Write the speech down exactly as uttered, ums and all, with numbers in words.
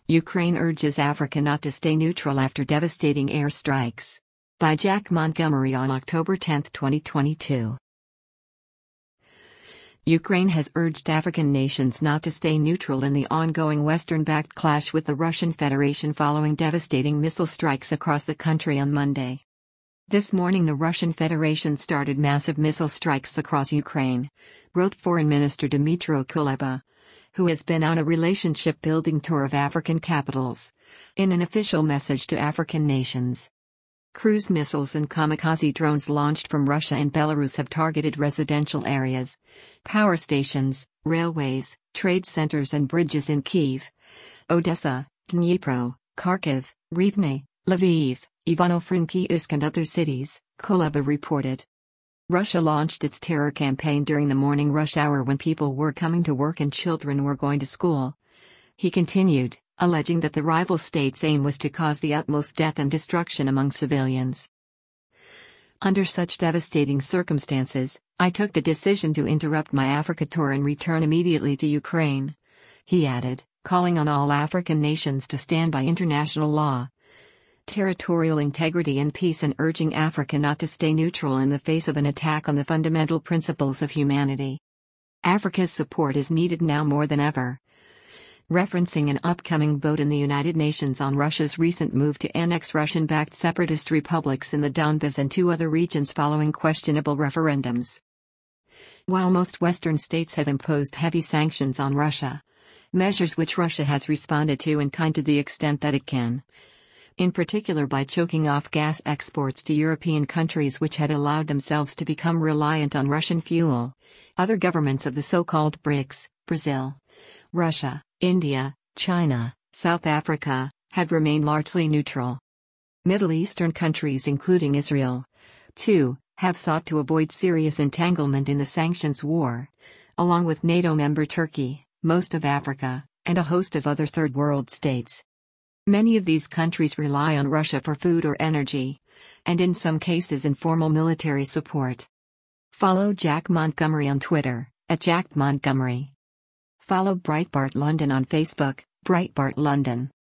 Ukraine urges Africa not to stay neutral after devastating airstrikes. By Jack Montgomery on October tenth, twenty twenty-two. Ukraine has urged African nations not to stay neutral in the ongoing Western-backed clash with the Russian Federation following devastating missile strikes across the country on Monday. This morning the Russian Federation started massive missile strikes across Ukraine, wrote Foreign Minister Dmytro Kuleba, who has been on a relationship-building tour of African capitals, in an official message to African nations. Cruise missiles and kamikaze drones launched from Russia and Belarus have targeted residential areas, power stations, railways, trade centers and bridges in Kyiv, Odessa, Dnipro, Kharkiv, Rivne, Lviv, Ivano-Frankivsk and other cities, Kuleba reported. Russia launched its terror campaign during the morning rush hour when people were coming to work and children were going to school. He continued, alleging that the rival state's aim was to cause the utmost death and destruction among civilians. Under such devastating circumstances, I took the decision to interrupt my Africa tour and return immediately to Ukraine. He added, calling on all African nations to stand by international law, territorial integrity and peace and urging Africa not to stay neutral in the face of an attack on the fundamental principles of humanity. Africa's support is needed now more than ever. Referencing an upcoming vote in the United Nations on Russia's recent move to annex Russian-backed separatist republics in the Donbas and two other regions following questionable referendums. While most Western states have imposed heavy sanctions on Russia, measures which Russia has responded to in kind to the extent that it can, in particular by choking off gas exports to European countries which had allowed themselves to become reliant on Russian fuel, other governments of the so-called BRICS, Brazil, Russia, India, China, South Africa, have remained largely neutral. Middle Eastern countries including Israel, too, have sought to avoid serious entanglement in the sanctions war, along with NATO member Turkey, most of Africa, and a host of other Third World states. Many of these countries rely on Russia for food or energy, and in some cases informal military support. Follow Jack Montgomery on Twitter, at Jack Montgomery. Follow Breitbart London on Facebook, Breitbart London.